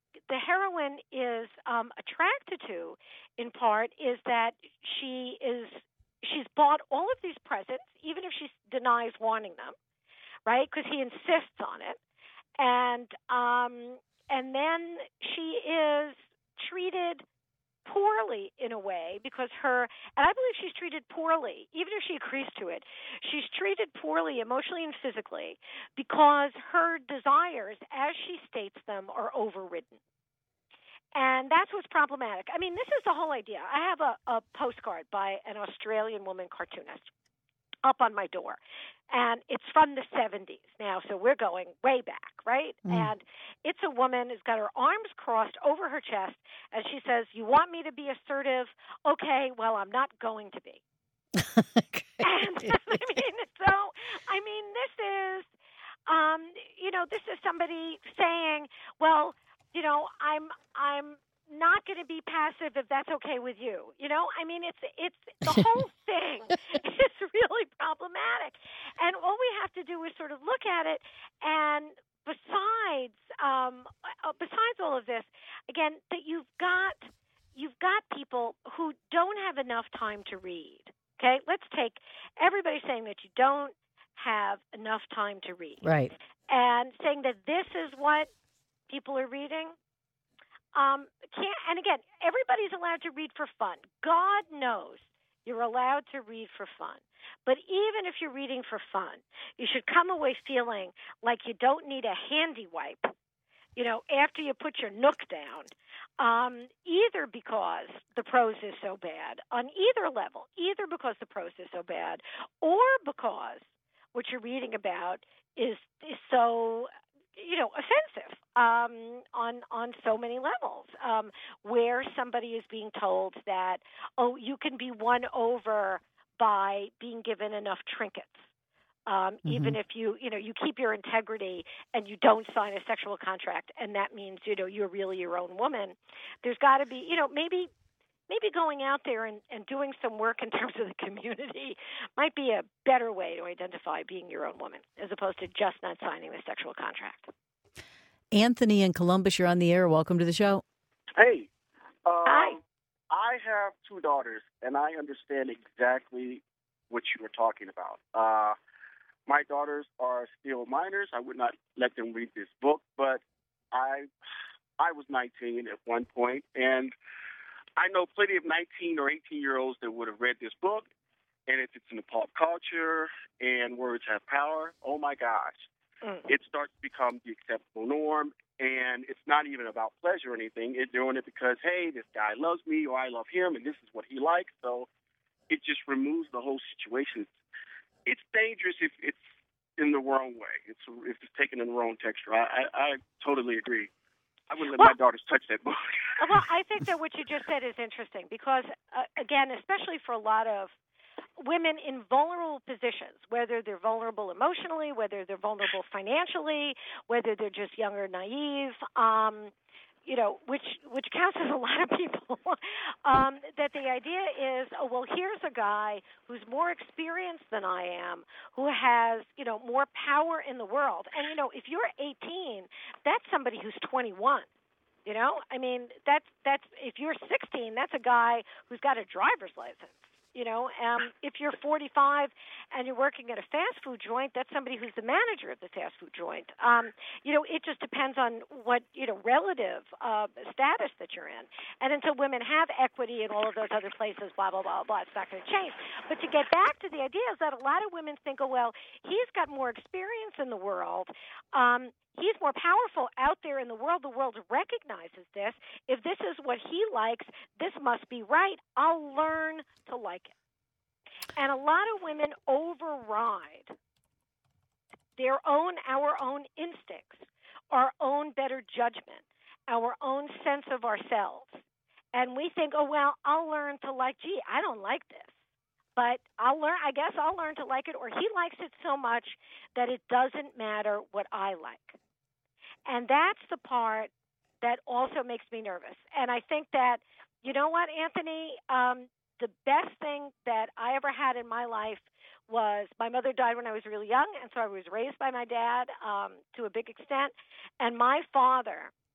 the heroine is um, attracted to, in part, is that she is she's bought all of these presents, even if she denies wanting them, right? Because he insists on it, and um, and then she is treated poorly in a way because her, and I believe she's treated poorly, even if she agrees to it, she's treated poorly emotionally and physically because her desires, as she states them, are overridden. And that's what's problematic. I mean, this is the whole idea. I have a, a postcard by an Australian woman cartoonist up on my door. And it's from the seventies now, so we're going way back, right? Mm. And it's a woman who's got her arms crossed over her chest, and she says, "You want me to be assertive? Okay, well, I'm not going to be." Okay. And I mean, so, I mean, this is, um, you know, this is somebody saying, well, you know, I'm, I'm, not going to be passive if that's okay with you. You know, I mean, it's it's the whole thing is really problematic. And all we have to do is sort of look at it. And besides, um, besides all of this, again, that you've got you've got people who don't have enough time to read. Okay, let's take everybody saying that you don't have enough time to read,
right?
And saying that this is what people are reading. Um, can't, and again, everybody's allowed to read for fun. God knows you're allowed to read for fun. But even if you're reading for fun, you should come away feeling like you don't need a handy wipe, you know, after you put your nook down, um, either because the prose is so bad on either level, either because the prose is so bad or because what you're reading about is, is so you know, offensive um, on on so many levels, um, where somebody is being told that, oh, you can be won over by being given enough trinkets, um, mm-hmm. even if you, you know, you keep your integrity and you don't sign a sexual contract, and that means, you know, you're really your own woman. There's got to be, you know, maybe maybe going out there and, and doing some work in terms of the community might be a better way to identify being your own woman as opposed to just not signing the sexual contract.
Anthony in Columbus, you're on the air. Welcome to the show.
Hey. Um,
Hi.
I have two daughters, and I understand exactly what you were talking about. Uh, my daughters are still minors. I would not let them read this book, but I, I was nineteen at one point, and I know plenty of nineteen or eighteen-year-olds that would have read this book, and if it's in the pop culture and words have power, oh, my gosh. Mm. It starts to become the acceptable norm, and it's not even about pleasure or anything. It's doing it because, hey, this guy loves me or I love him, and this is what he likes, so it just removes the whole situation. It's dangerous if it's in the wrong way. It's if it's taken in the wrong texture. I, I, I totally agree. I wouldn't let
well,
my daughters touch that book.
Well, I think that what you just said is interesting because, uh, again, especially for a lot of women in vulnerable positions, whether they're vulnerable emotionally, whether they're vulnerable financially, whether they're just young or naive, um, you know, which which counts as a lot of people, um, that the idea is, oh, well, here's a guy who's more experienced than I am, who has, you know, more power in the world. And, you know, if you're eighteen, that's somebody who's twenty-one. You know, I mean, that's that's if you're sixteen, that's a guy who's got a driver's license. You know, um, if you're forty-five and you're working at a fast food joint, that's somebody who's the manager of the fast food joint. Um, you know, it just depends on what, you know, relative uh, status that you're in. And until women have equity in all of those other places, blah, blah, blah, blah, it's not going to change. But to get back to the idea is that a lot of women think, oh, well, he's got more experience in the world. Um, he's more powerful out there in the world. The world recognizes this. If this is what he likes, this must be right. I'll learn to like it. And a lot of women override their own, our own instincts, our own better judgment, our own sense of ourselves. And we think, oh, well, I'll learn to like, gee, I don't like this. But I'll learn, I guess I'll learn to like it, or he likes it so much that it doesn't matter what I like. And that's the part that also makes me nervous. And I think that, you know what, Anthony, um, the best thing that I ever had in my life was my mother died when I was really young, and so I was raised by my dad um, to a big extent. And my father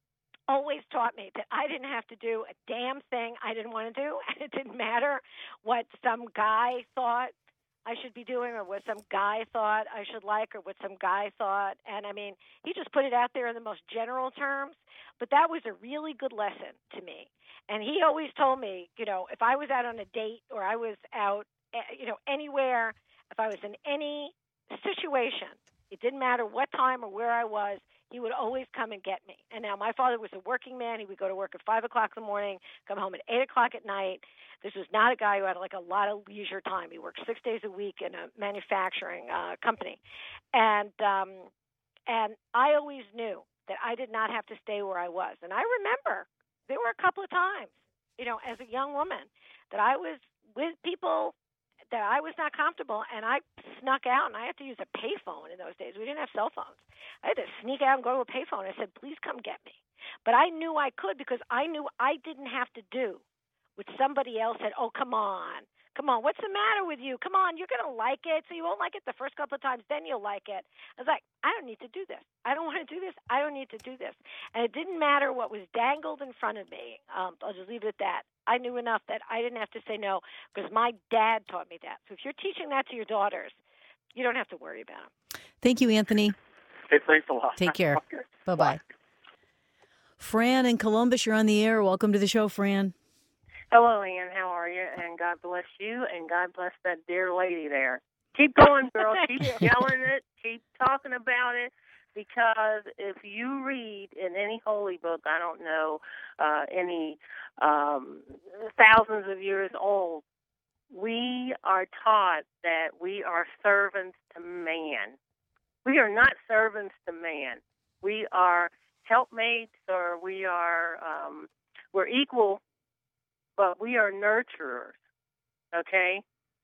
always taught me that I didn't have to do a damn thing I didn't want to do, and it didn't matter what some guy thought I should be doing or what some guy thought I should like or what some guy thought. And, I mean, he just put it out there in the most general terms, but that was a really good lesson to me. And he always told me, you know, if I was out on a date or I was out, you know, anywhere, if I was in any situation, it didn't matter what time or where I was, he would always come and get me. And now my father was a working man. He would go to work at five o'clock in the morning, come home at eight o'clock at night. This was not a guy who had like a lot of leisure time. He worked six days a week in a manufacturing uh, company. And um, and I always knew that I did not have to stay where I was. And I remember there were a couple of times, you know, as a young woman that I was with people that I was not comfortable, and I snuck out, and I had to use a payphone in those days. We didn't have cell phones. I had to sneak out and go to a payphone. I said, please come get me. But I knew I could because I knew I didn't have to do what somebody else said, oh, come on. Come on, what's the matter with you? Come on, you're going to like it. So you won't like it the first couple of times, then you'll like it. I was like, I don't need to do this. I don't want to do this. I don't need to do this. And it didn't matter what was dangled in front of me. Um, I'll just leave it at that. I knew enough that I didn't have to say no because my dad taught me that. So if you're teaching that to your daughters, you don't have to worry about them.
Thank you, Anthony.
Hey, thanks a lot.
Take care.
Okay.
Bye-bye. Bye. Fran in Columbus, you're on the air. Welcome to the show, Fran.
Hello, Ann. How are you? And God bless you, and God bless that dear lady there. Keep going, girl. Keep yelling it. Keep talking about it. Because if you read in any holy book, I don't know, uh, any um, thousands of years old, we are taught that we are servants to man. We are not servants to man. We are helpmates, or we are um, we're equal. But we are nurturers, okay?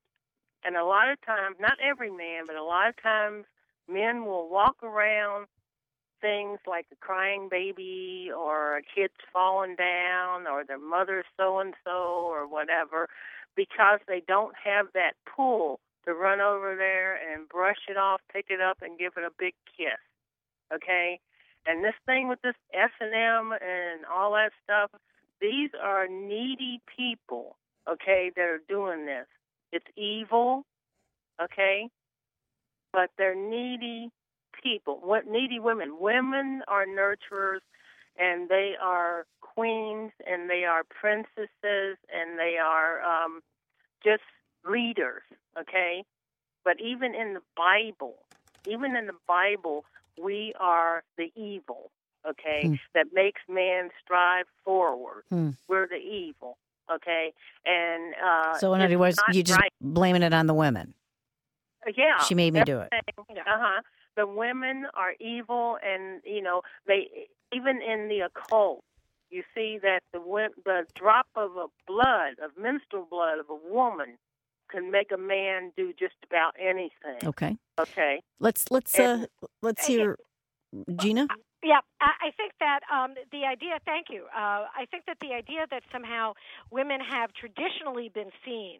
And a lot of times, not every man, but a lot of times, men will walk around things like a crying baby or a kid's falling down or their mother's so-and-so or whatever because they don't have that pull to run over there and brush it off, pick it up, and give it a big kiss, okay? And this thing with this S and M and all that stuff, these are needy people, okay, that are doing this. It's evil, okay, but they're needy people. What needy women? Women are nurturers, and they are queens, and they are princesses, and they are um, just leaders, okay? But even in the Bible, even in the Bible, we are the evil. Okay, hmm. that makes man strive forward. Hmm. We're the evil, okay? And uh,
so in other words, you just right. blaming it on the women.
Yeah.
She made me do it.
Uh-huh. The women are evil, and, you know, they even in the occult, you see that the the drop of a blood, of menstrual blood of a woman can make a man do just about anything.
Okay.
Okay.
Let's, let's, and, uh, let's hear, Gina?
Yeah, I think that um, the idea, thank you, uh, I think that the idea that somehow women have traditionally been seen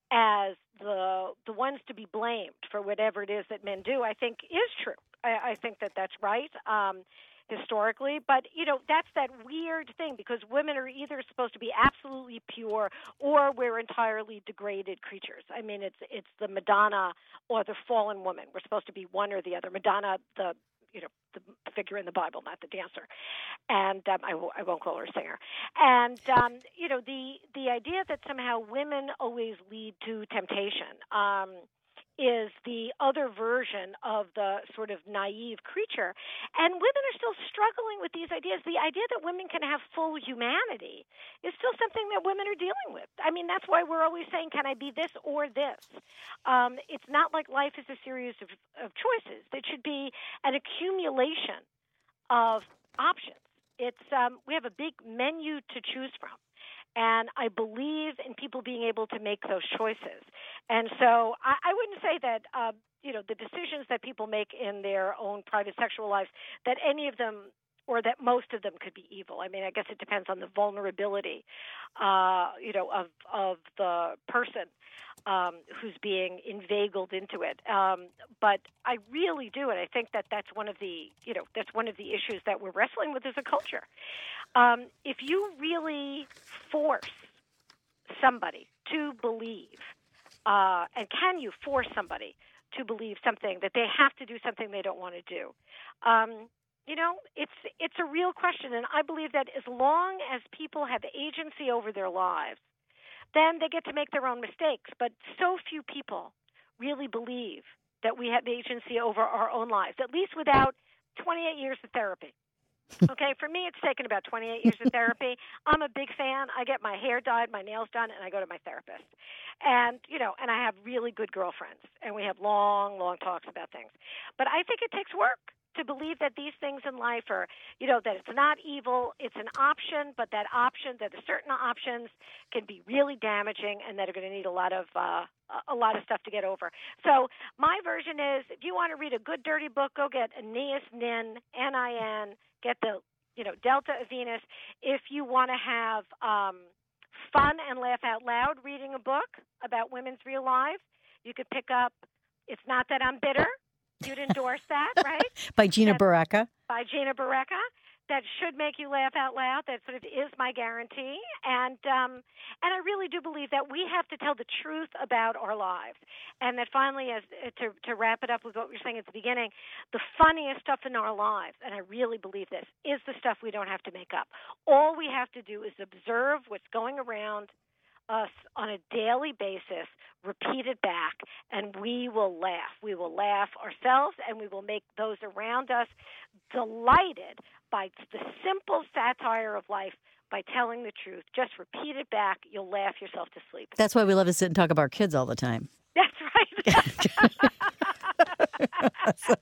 as the the ones to be blamed for whatever it is that men do, I think is true. I, I think that that's right um, historically. But, you know, that's that weird thing because women are either supposed to be absolutely pure or we're entirely degraded creatures. I mean, it's it's the Madonna or the fallen woman. We're supposed to be one or the other. Madonna, the you know, the figure in the Bible, not the dancer. And um, I, w- I won't call her a singer. And, um, you know, the, the idea that somehow women always lead to temptation um, is the other version of the sort of naive creature. And women are still struggling with these ideas. The idea that women can have full humanity is still something that women are dealing with. I mean, that's why we're always saying, can I be this or this? Um, it's not like life is a series of, of choices. It should be an accumulation of options. It's um, we have a big menu to choose from. And I believe in people being able to make those choices. And so I, I wouldn't say that, uh, you know, the decisions that people make in their own private sexual lives, that any of them or that most of them could be evil. I mean, I guess it depends on the vulnerability, uh, you know, of, of the person um, who's being inveigled into it. Um, but I really do, and I think that that's one of the, you know, that's one of the issues that we're wrestling with as a culture. Um, if you really force somebody to believe, uh, and can you force somebody to believe something, that they have to do something they don't want to do? Um, you know, it's it's a real question, and I believe that as long as people have agency over their lives, then they get to make their own mistakes. But so few people really believe that we have agency over our own lives, at least without twenty-eight years of therapy. Okay, for me, it's taken about twenty-eight years of therapy. I'm a big fan. I get my hair dyed, my nails done, and I go to my therapist. And, you know, and I have really good girlfriends, and we have long, long talks about things. But I think it takes work to believe that these things in life are, you know, that it's not evil, it's an option, but that option, that certain options can be really damaging and that are going to need a lot of uh, a lot of stuff to get over. So my version is, if you want to read a good dirty book, go get Aeneas Nin, N I N, get the, you know, Delta of Venus. If you want to have um, fun and laugh out loud reading a book about women's real lives, you could pick up It's Not That I'm Bitter. You'd endorse that, right?
By Gina
That's,
Barreca.
By Gina Barreca. That should make you laugh out loud. That sort of is my guarantee. And um, and I really do believe that we have to tell the truth about our lives. And that finally, as to, to wrap it up with what we were saying at the beginning, the funniest stuff in our lives, and I really believe this, is the stuff we don't have to make up. All we have to do is observe what's going around us on a daily basis, repeat it back, and we will laugh. We will laugh ourselves, and we will make those around us delighted by the simple satire of life, by telling the truth. Just repeat it back. You'll laugh yourself to sleep.
That's why we love to sit and talk about our kids all the time.
That's right.
so,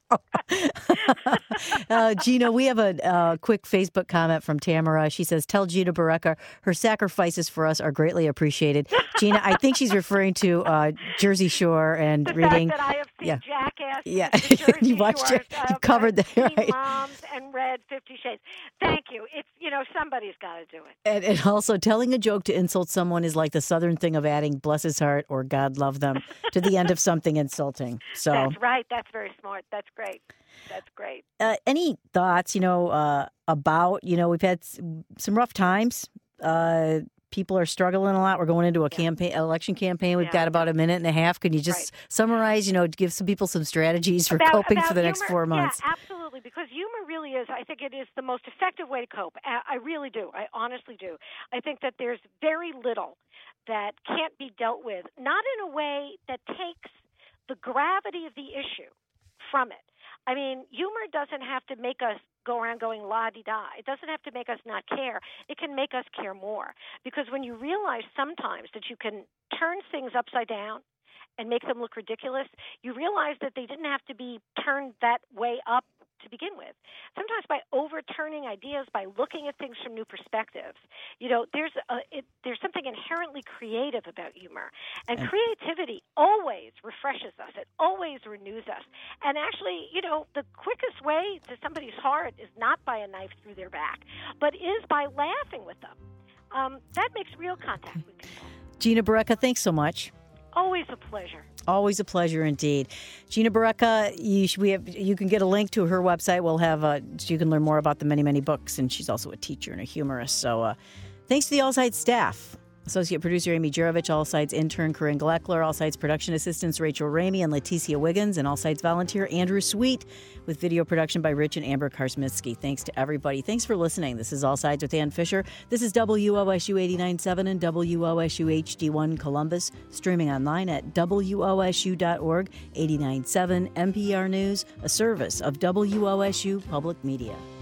uh, Gina, we have a uh, quick Facebook comment from Tamara. She says, tell Gina Barreca her sacrifices for us are greatly appreciated. Gina, I think she's referring to uh, Jersey Shore and
the
reading.
Fact that I have seen
yeah.
Jackass.
Yeah, you watched it. You covered that, right?
Moms and read Fifty Shades. Thank you. It's, you know, somebody's got to do it.
And, and also, telling a joke to insult someone is like the Southern thing of adding "bless his heart" or "God love them" to the end of something insulting. So
that's right. That's very smart. That's great. That's great.
Uh, any thoughts, you know, uh, about, you know, we've had some rough times. Uh, people are struggling a lot. We're going into a yeah. campaign, election campaign. We've
yeah.
got about a minute and a half. Can you just right. summarize, you know, give some people some strategies for
about,
coping
about
for the
humor,
next four months?
Yeah, absolutely. Because humor really is, I think it is the most effective way to cope. I really do. I honestly do. I think that there's very little that can't be dealt with, not in a way that takes the gravity of the issue from it. I mean, humor doesn't have to make us go around going la-di-da. It doesn't have to make us not care. It can make us care more. Because when you realize sometimes that you can turn things upside down and make them look ridiculous, you realize that they didn't have to be turned that way up to begin with. Sometimes by overturning ideas, by looking at things from new perspectives, you know, there's a, it, there's something inherently creative about humor. And creativity always refreshes us. It always renews us. And actually, you know, the quickest way to somebody's heart is not by a knife through their back, but is by laughing with them. Um, that makes real contact with people.
Gina Barreca, thanks so much.
Always a pleasure.
Always a pleasure indeed. Gina Barreca, you, we have, you can get a link to her website. We'll have, uh, so you can learn more about the many, many books. And she's also a teacher and a humorist. So uh, thanks to the All Sides staff. Associate producer Amy Jurovich, All Sides intern Corinne Gleckler, All Sides production assistants Rachel Ramey and Leticia Wiggins, and All Sides volunteer Andrew Sweet, with video production by Rich and Amber Karsmitsky. Thanks to everybody. Thanks for listening. This is All Sides with Ann Fisher. This is W O S U eighty-nine point seven and W O S U H D one Columbus, streaming online at W O S U dot org, eighty-nine point seven N P R News, a service of W O S U Public Media.